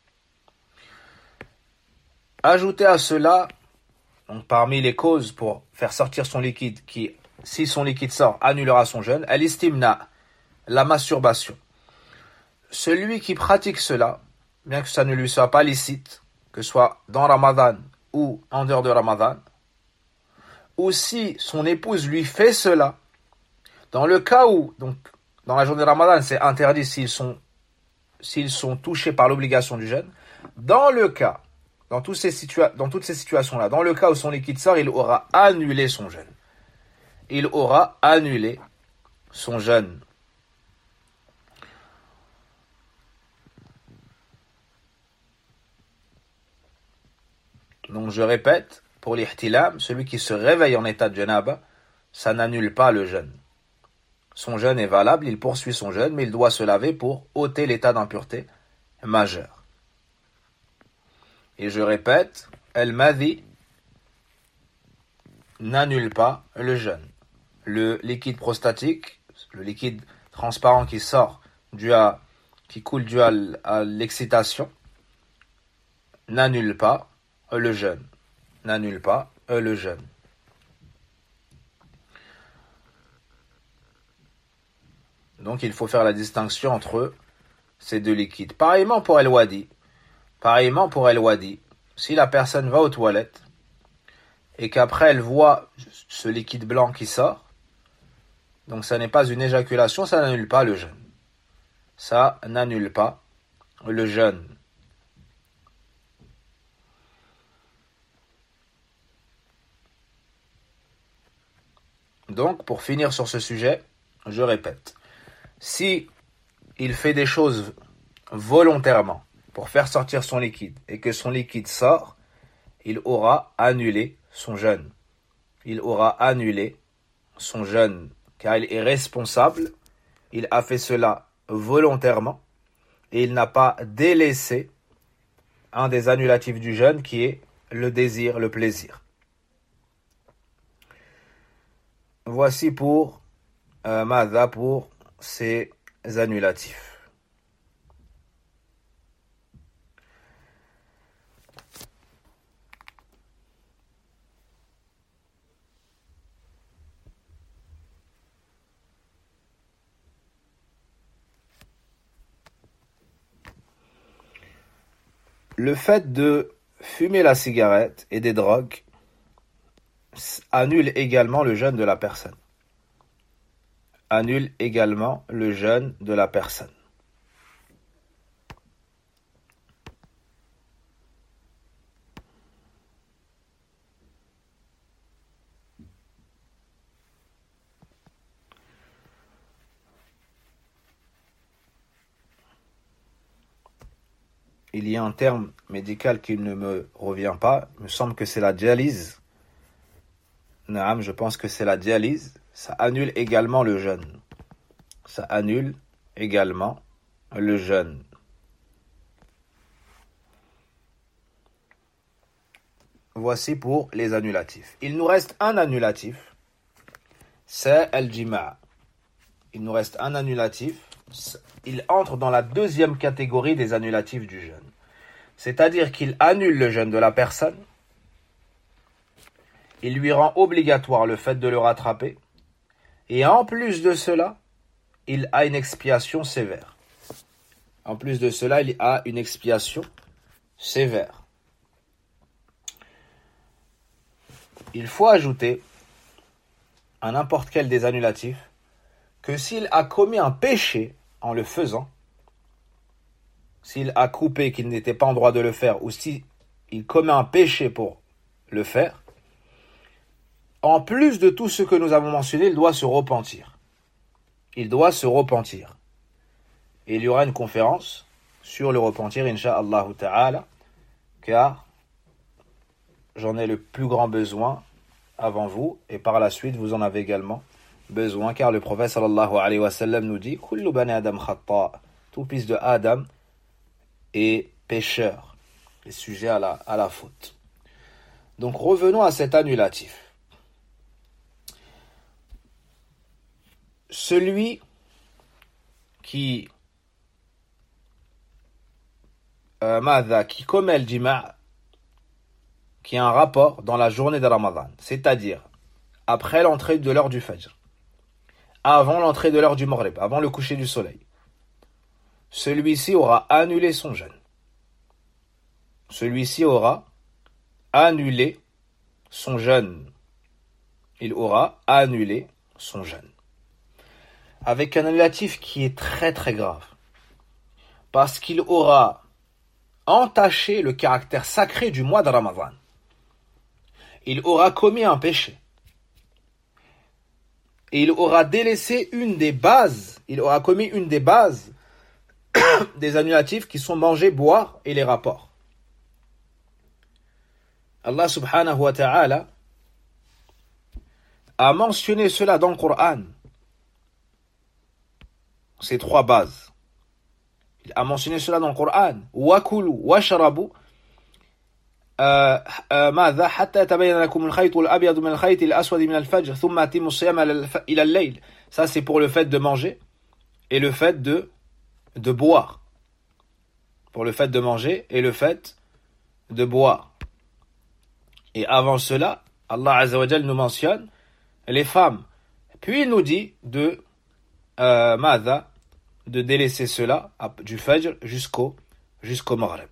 Ajoutez à cela, donc parmi les causes pour faire sortir son liquide, qui, si son liquide sort, annulera son jeûne, al-istimna, la masturbation. Celui qui pratique cela, bien que ça ne lui soit pas licite, que ce soit dans Ramadan ou en dehors de Ramadan, ou si son épouse lui fait cela, dans le cas où, donc, dans la journée de Ramadan, c'est interdit s'ils sont, s'ils sont touchés par l'obligation du jeûne. Dans le cas, dans, tous ces situa- dans toutes ces situations-là, dans le cas où son liquide sort, il aura annulé son jeûne. Il aura annulé son jeûne. Donc, je répète, pour l'ihtilam, celui qui se réveille en état de janaba, ça n'annule pas le jeûne. Son jeûne est valable, il poursuit son jeûne, mais il doit se laver pour ôter l'état d'impureté majeur. Et je répète, al-madhi n'annule pas le jeûne. Le liquide prostatique, le liquide transparent qui sort dû à, qui coule dû à, à l'excitation, n'annule pas le jeûne. N'annule pas le jeûne. Donc il faut faire la distinction entre ces deux liquides. Pareillement pour el-wadi. Pareillement pour el-wadi. Si la personne va aux toilettes et qu'après elle voit ce liquide blanc qui sort, donc ça n'est pas une éjaculation, ça n'annule pas le jeûne. Ça n'annule pas le jeûne. Donc, pour finir sur ce sujet, je répète, si il fait des choses volontairement pour faire sortir son liquide et que son liquide sort, il aura annulé son jeûne. Il aura annulé son jeûne, car il est responsable, il a fait cela volontairement et il n'a pas délaissé un des annulatifs du jeûne qui est le désir, le plaisir. Voici pour euh, Madha pour ces annulatifs. Le fait de fumer la cigarette et des drogues annule également le jeûne de la personne. Annule également le jeûne de la personne. Il y a un terme médical qui ne me revient pas. Il me semble que c'est la dialyse. Naam, je pense que c'est la dialyse. Ça annule également le jeûne. Ça annule également le jeûne. Voici pour les annulatifs. Il nous reste un annulatif. C'est al-jima'. Il nous reste un annulatif. Il entre dans la deuxième catégorie des annulatifs du jeûne. C'est-à-dire qu'il annule le jeûne de la personne. Il lui rend obligatoire le fait de le rattraper. Et en plus de cela, il a une expiation sévère. En plus de cela, il a une expiation sévère. Il faut ajouter à n'importe quel des annulatifs que s'il a commis un péché en le faisant, s'il a coupé qu'il n'était pas en droit de le faire, ou s'il commet un péché pour le faire, en plus de tout ce que nous avons mentionné, il doit se repentir. Il doit se repentir. Et il y aura une conférence sur le repentir, incha'Allah ta'ala, car j'en ai le plus grand besoin avant vous, et par la suite, vous en avez également besoin, car le prophète sallallahu alayhi wa sallam nous dit « Kullu bani Adam khatta » tout fils de Adam est pécheur, est sujet à la, à la faute. Donc revenons à cet annulatif. Celui qui euh, madha, qui commet le jima', qui a un rapport dans la journée de Ramadan, c'est-à-dire après l'entrée de l'heure du Fajr, avant l'entrée de l'heure du Maghrib, avant le coucher du soleil, celui-ci aura annulé son jeûne. Celui-ci aura annulé son jeûne. Il aura annulé son jeûne. Avec un annulatif qui est très très grave. Parce qu'il aura entaché le caractère sacré du mois de Ramadan. Il aura commis un péché. Et il aura délaissé une des bases, il aura commis une des bases des annulatifs qui sont manger, boire et les rapports. Allah subhanahu wa ta'ala a mentionné cela dans le Coran. Ces trois bases. Il a mentionné cela dans le Coran. Wakulu, washrabu. ماذا حتى يتبين لكم الخيط الأبيض من الخيط الأسود من الفجر ثم أتموا الصيام إلى الليل. Ça c'est pour le fait de manger et le fait de de boire. Pour le fait de manger et le fait de boire. Et avant cela, Allah Azza wa Jal nous mentionne les femmes. Puis il nous dit de euh, ماذا de délaisser cela du Fajr jusqu'au jusqu'au Maghrib.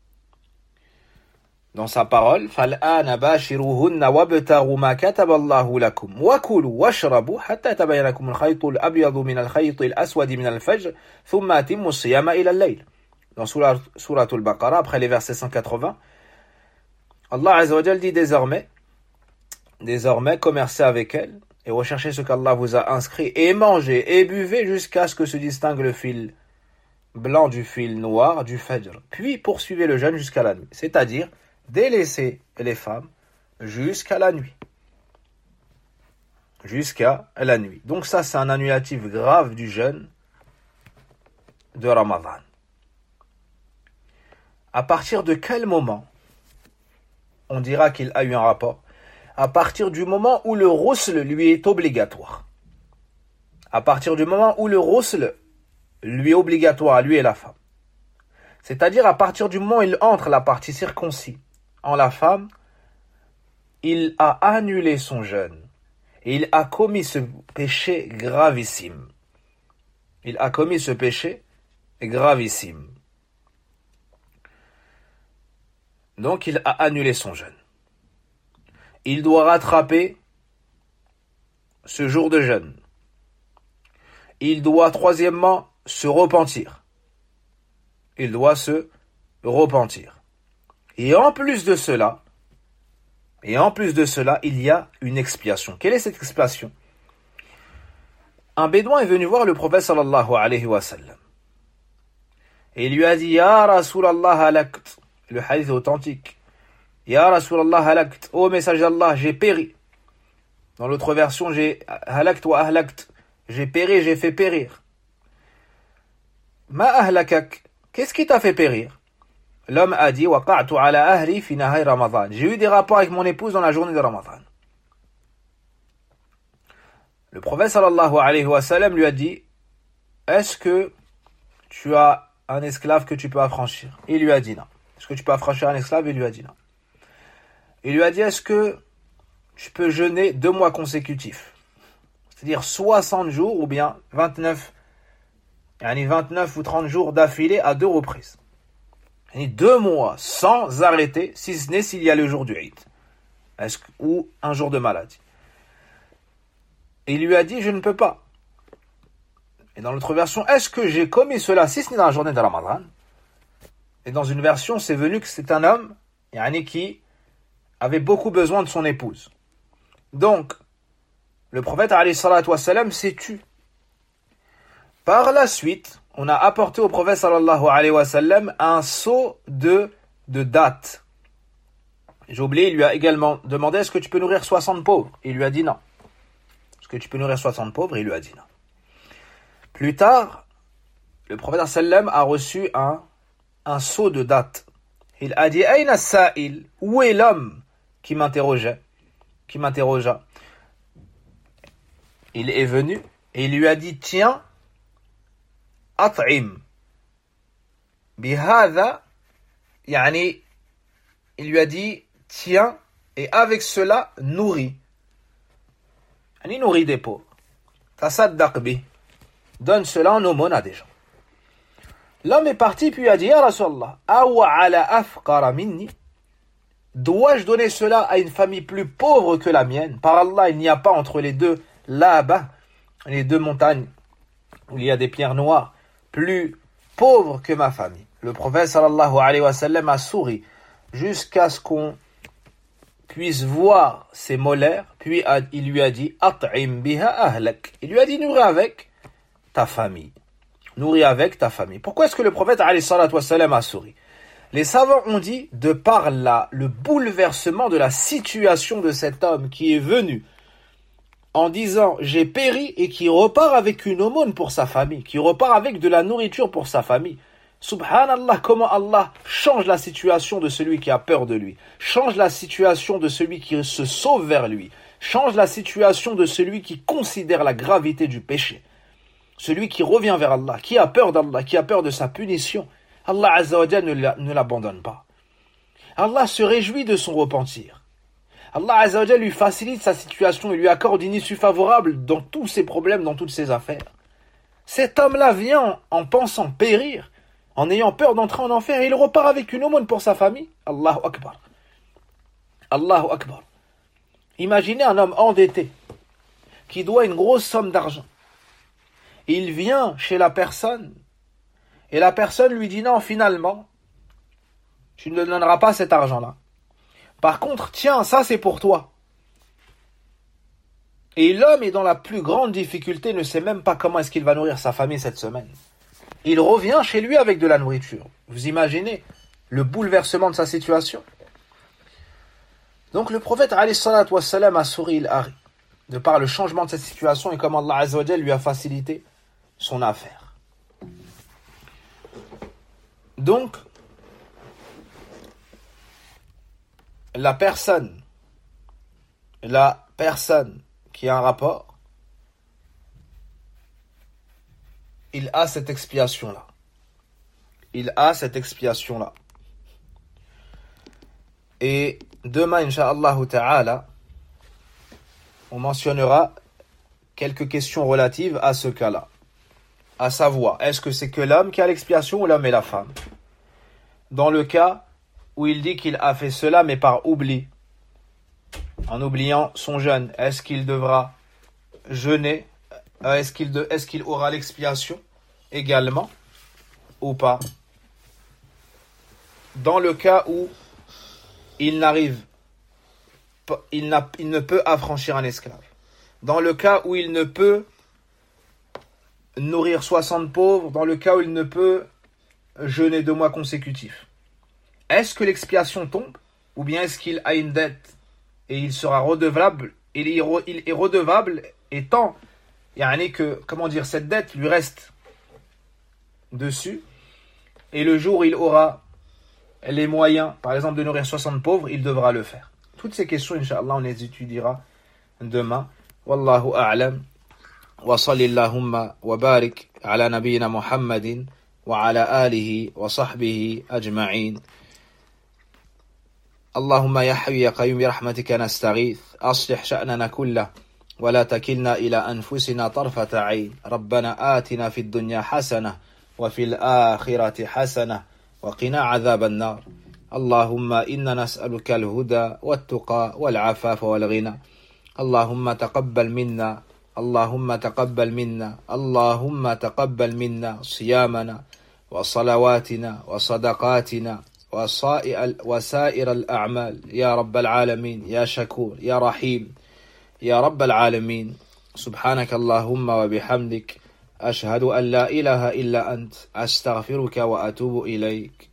Dans sa parole, فَالْآنَ بَاشِرُوهُنَّ وَابْتَغُوا مَا كَتَبَ اللَّهُ لَكُمْ وَكُلُوا وَاشْرَبُوا حَتَّى يَتَبَيَّنَ لَكُمُ الْخَيْطُ الْأَبْيَضُ مِنَ الْخَيْطِ الْأَسْوَدِ مِنَ الْفَجْرِ ثُمَّ أَتِمُّوا الصِّيَامَ إِلَى اللَّيْلِ. Dans Surah Al-Baqarah, après les versets cent quatre-vingts, Allah Azza wa Jal dit désormais, désormais, commercez avec elle et recherchez ce qu'Allah vous a inscrit et mangez et buvez jusqu'à ce que se distingue le fil blanc du fil noir du Fajr. Puis poursuivez le jeûne jusqu'à la nuit, c'est-à-dire délaissez les femmes jusqu'à la nuit. Jusqu'à la nuit. Donc ça, c'est un annulatif grave du jeûne de Ramadan. À partir de quel moment on dira qu'il a eu un rapport? À partir du moment où le ghusl lui est obligatoire. À partir du moment où le ghusl lui est obligatoire, à lui et la femme. C'est-à-dire à partir du moment où il entre la partie circoncis en la femme, il a annulé son jeûne et il a commis ce péché gravissime. Il a commis ce péché gravissime. Donc il a annulé son jeûne. Il doit rattraper ce jour de jeûne. Il doit troisièmement se repentir. Il doit se repentir. Et en plus de cela, et en plus de cela, il y a une expiation. Quelle est cette expiation? Un bédouin est venu voir le prophète sallallahu alayhi wa sallam. Et il lui a dit, Ya Rasulallah halakt. Le hadith est authentique. Ya Rasulallah halakt. Ô message d'Allah, j'ai péri. Dans l'autre version, j'ai halakt wa ahlakt. J'ai péri, j'ai fait périr. Ma ahlakak. Qu'est-ce qui t'a fait périr? L'homme a dit, waqa'tu ala ahli fi nahar Ramadan. J'ai eu des rapports avec mon épouse dans la journée de Ramadan. Le prophète sallallahu alayhi wa sallam lui a dit, est-ce que tu as un esclave que tu peux affranchir? Il lui a dit non. Est-ce que tu peux affranchir un esclave? Il lui a dit non. Il lui a dit, est-ce que tu peux jeûner deux mois consécutifs? C'est-à-dire soixante jours ou bien vingt-neuf, vingt-neuf ou trente jours d'affilée à deux reprises. Deux mois sans arrêter, si ce n'est s'il y a le jour du Eid. Est-ce que, ou un jour de maladie. Et il lui a dit, je ne peux pas. Et dans l'autre version, est-ce que j'ai commis cela si ce n'est dans la journée de Ramadan? Et dans une version, c'est venu que c'est un homme yani, qui avait beaucoup besoin de son épouse. Donc, le prophète alayhi salatu wassalam s'est tu. Par la suite, on a apporté au prophète sallallahu alayhi wa sallam un seau de, de dattes. J'ai oublié, il lui a également demandé, est-ce que tu peux nourrir soixante pauvres? Il lui a dit non. Est-ce que tu peux nourrir soixante pauvres? Il lui a dit non. Plus tard, le prophète sallam a reçu un, un seau de dattes. Il a dit, Aïna sa'il, où est l'homme qui m'interrogeait, qui m'interrogea? Il est venu et il lui a dit, tiens, at'im. Bihada, yani, il lui a dit, tiens, et avec cela, nourris. Yani, nourris des pauvres. Tasaddaq bi. Donne cela en aumône à des gens. L'homme est parti puis a dit, Ya Rasulallah, awa ala afqara minni. Dois-je donner cela à une famille plus pauvre que la mienne? Par Allah, il n'y a pas entre les deux, là-bas, les deux montagnes, où il y a des pierres noires, plus pauvres que ma famille. Le prophète sallallahu alayhi wa sallam a souri jusqu'à ce qu'on puisse voir ses molaires, puis a, il lui a dit, at'im biha ahlak. Il lui a dit, nourris avec ta famille. Nourris avec ta famille. Pourquoi est-ce que le prophète alayhi salatu wa sallam a souri? Les savants ont dit, de par là, le bouleversement de la situation de cet homme qui est venu en disant « j'ai péri » et qui repart avec une aumône pour sa famille, qui repart avec de la nourriture pour sa famille. Subhanallah, comment Allah change la situation de celui qui a peur de lui, change la situation de celui qui se sauve vers lui, change la situation de celui qui considère la gravité du péché. Celui qui revient vers Allah, qui a peur d'Allah, qui a peur de sa punition, Allah Azza wa Jalla ne l'abandonne pas. Allah se réjouit de son repentir. Allah Azza wa Jalla lui facilite sa situation et lui accorde une issue favorable dans tous ses problèmes, dans toutes ses affaires. Cet homme-là vient en pensant périr, en ayant peur d'entrer en enfer, et il repart avec une aumône pour sa famille. Allahu Akbar. Allahu Akbar. Imaginez un homme endetté, qui doit une grosse somme d'argent. Il vient chez la personne, et la personne lui dit non, finalement, tu ne donneras pas cet argent-là. Par contre, tiens, ça c'est pour toi. Et l'homme est dans la plus grande difficulté, ne sait même pas comment est-ce qu'il va nourrir sa famille cette semaine. Il revient chez lui avec de la nourriture. Vous imaginez le bouleversement de sa situation? Donc le prophète alayhi salatu wassalam a souri, il a ri, de par le changement de cette situation et comment Allah Azza wa Jalla lui a facilité son affaire. Donc, la personne, la personne qui a un rapport, il a cette expiation-là. Il a cette expiation-là. Et demain, Inch'Allah ta'ala, on mentionnera quelques questions relatives à ce cas-là. À savoir, est-ce que c'est que l'homme qui a l'expiation ou l'homme et la femme? Dans le cas où il dit qu'il a fait cela mais par oubli, en oubliant son jeûne, est-ce qu'il devra jeûner? Est-ce qu'il, de, est-ce qu'il aura l'expiation également ou pas? Dans le cas où il n'arrive pas, il, n'a, il ne peut affranchir un esclave. Dans le cas où il ne peut nourrir soixante pauvres, dans le cas où il ne peut jeûner deux mois consécutifs. Est-ce que l'expiation tombe? Ou bien est-ce qu'il a une dette et il sera redevable? Il est redevable étant yani que, comment dire, cette dette lui reste dessus, et le jour où il aura les moyens, par exemple, de nourrir soixante pauvres, il devra le faire. Toutes ces questions, Inch'Allah, on les étudiera demain. Wallahu a'lam. Wa sallillahumma wa barik ala nabiyyina Muhammadin wa ala alihi wa sahbihi ajma'in. Allahumma ya hayyu ya qayyum bi rahmatika nastaghith. Aslih sha'nana kullah. ولا تكلنا إلى أنفسنا طرفة عين ربنا آتنا في الدنيا حسنة وفي الآخرة حسنة وقنا عذاب النار اللهم إنا نسألك الهدى والتقى والعفاف والغنى اللهم تقبل منا اللهم تقبل منا اللهم تقبل منا صيامنا وصلواتنا وصدقاتنا وسائر الأعمال يا رب العالمين يا شكور يا رحيم يا رب العالمين سبحانك اللهم وبحمدك أشهد أن لا إله إلا أنت أستغفرك وأتوب إليك